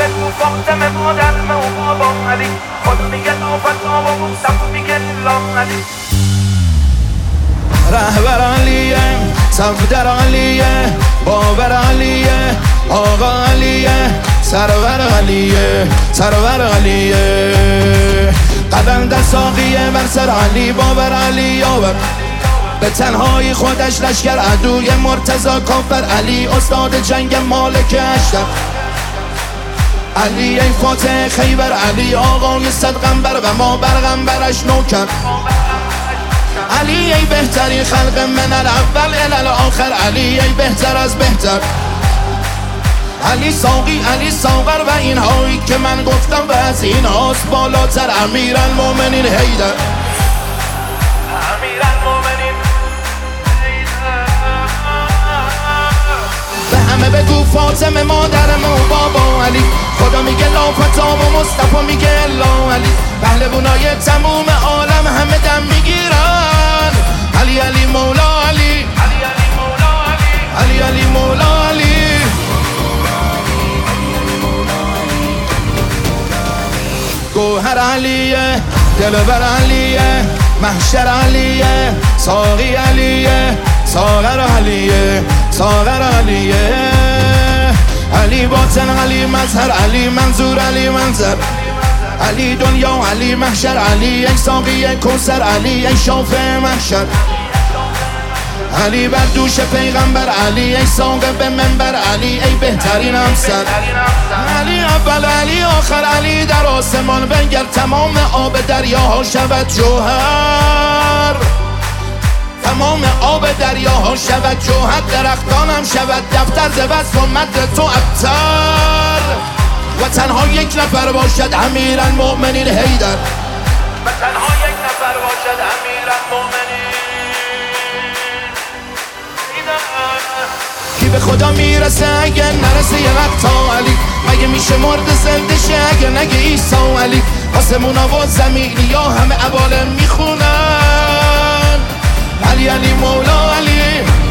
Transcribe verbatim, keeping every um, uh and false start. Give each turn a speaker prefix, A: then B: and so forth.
A: بگو فاطمه مادرمه و بابا علی، خدا میگه نافتا و مصطفی میگه لا علی.
B: رهبر علیه، صفدر علیه، باور علیه، آقا علیه، سرور علیه، سرور علیه. قدم در ساقیه بر سر علی، باور علی یاور. به تنهایی خودش لشکر عدوی مرتضی کافر علی، استاد جنگ مالک اشتر علی، ای فاتح خیبر علی، آقای صدقنبر و ما برغنبرش نوکر علی، ای بهترین خلق من الاول الی الاخر علی، ای بهتر از بهتر علی، ساقی علی ساغر و این هایی که من گفتم و از این هاست بالاتر امیرالمومنین حیدر،
A: امیرالمومنین
B: به همه بگو فاطمه مادرم و بابا علی، خدا میگه لا فتا و مصطفی میگه لا علی. پهلوانای تموم عالم همه دم میگیرن علی علی مولا علی،
A: علی علی مولا علی،
B: علی علی مولا علی. گوهر علیه، دلبر علیه، محشر علیه، ساقی علیه، ساغر علیه، ساغر علیه. علی باطن علی مظهر علی منظور علی منظر علی، دنیا علی محشر علی، ای ساقی کوثر علی، ای شافع محشر علی، بر دوش پیغمبر علی، ای ساقه به منبر علی، ای بهترین همسر علی، اول علی آخر علی. در آسمان بنگر تمام آب دریاها شود جوهر، تمام آب دریاها شود جوهر، درختانم شود دفتر ز وصف و مد تو ابتر، و تنها یک نفر باشد امیرالمومنین حیدر،
A: و تنها یک نفر باشد امیرالمومنین حیدر.
B: کی به خدا میرسه اگه نرسه یه وقت تا علی، مگه میشه مرد زنده شه اگه نگه عیسی علی. آسمونا و زمینی یا همه عوالم میخونن علی علی مولا علی،